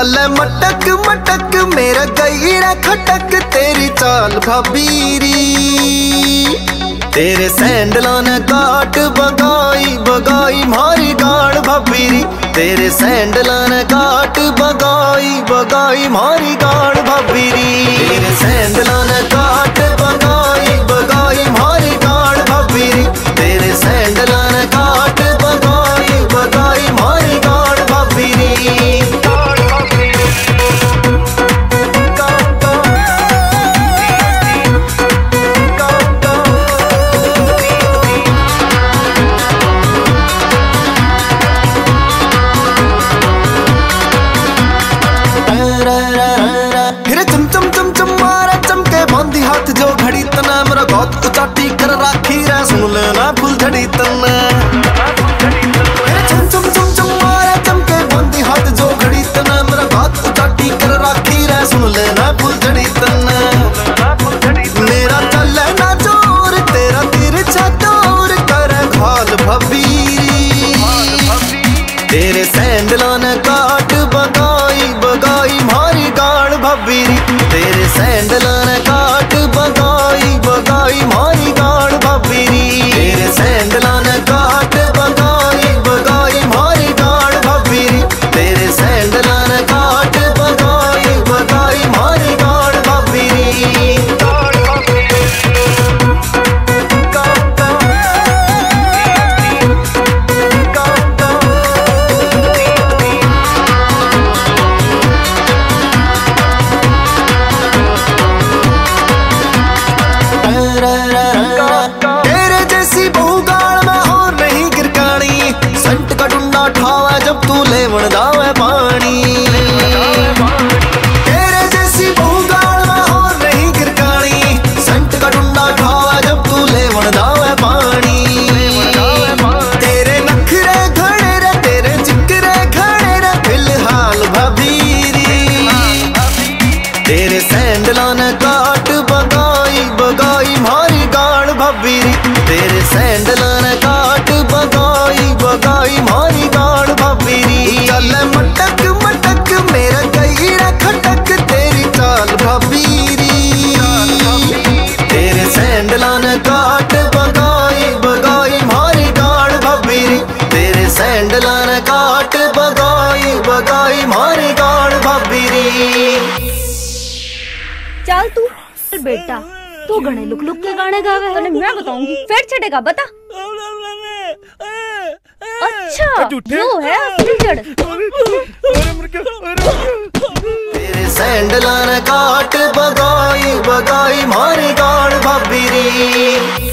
चल मटक मटक मेरा गई रे खटक तेरी चाल भाबीरी। तेरे सैंडलों ने काट बगाई बगाई मारी गाड़ भाबीरी। तेरे सैंडलों ने काट बगाई बगाई मारी गाड़ भाबीरी। तेरे सैंडलों ने काट बगाई बगाई मारी गाड़ भाबीरी। तेरे सैंडलों ने काट बगाई बगाई मारी गाड़ भाबीरी। जो घड़ी तना मेरा बहुत उचाटी कर राखी रे सुन लेना फुल झड़ी तना। चम चम चम चम मारा चमके बंदी हाथ जो घड़ी तना मेरा बहुत उचाटी कर राखी रे सुन लेना फुल झड़ी तना। मेरा चले ना जोर तेरा तिरछा तोर कर घाल भबीरी। तेरे सैंडलों ने काट बगाई बगाई मारी गाड़ भबीरी। तेरे सैंडलों ने काट बगाई बगाई मारी गाड़ भाबीरी। तेरे सैंडलों ने काट बगाई बगाई मारी गाड़ भाबीरी। तेरे सैंडलों ने काट बगाई बगाई मारी गाड़ भाबीरी। तेरे जैसी बहू गाड़ में और नहीं गिरकानी। संट का डुंडा ठावा जब तू लेवन दावे पानी। तेरे जैसी बहू गाड़ में और नहीं गिरकानी। संट का डुंडा ठावा जब तू लेवन दावे पानी। तेरे नखरे घड़े रे तेरे जिक्रे घड़े रे फिलहाल भबीरी। तेरे सैंडलों ने काट बगाई बगाई मारी गाड़ भबीरी। तेरे सैंडलों ने काट बगाई बगाई मारी गाड़ भबीरी। चल मटक मटक मेरा गई रे खटक तेरी चाल भबीरी। तेरे सैंडलों ने काट बगाई बगाई मारी गाड़ भबीरी। तेरे सैंडलों ने काट बगाई बगाई मारी गाड़ भबीरी। चल तू बेटा तू घने लुक लुक के गाने गावे है। मैं बताऊंगी फिर छड़ेगा बता। अच्छा वो है असली जड़। तेरे सैंडलों ने काट बगाई बगाई मारी गाड़ भाबीरी।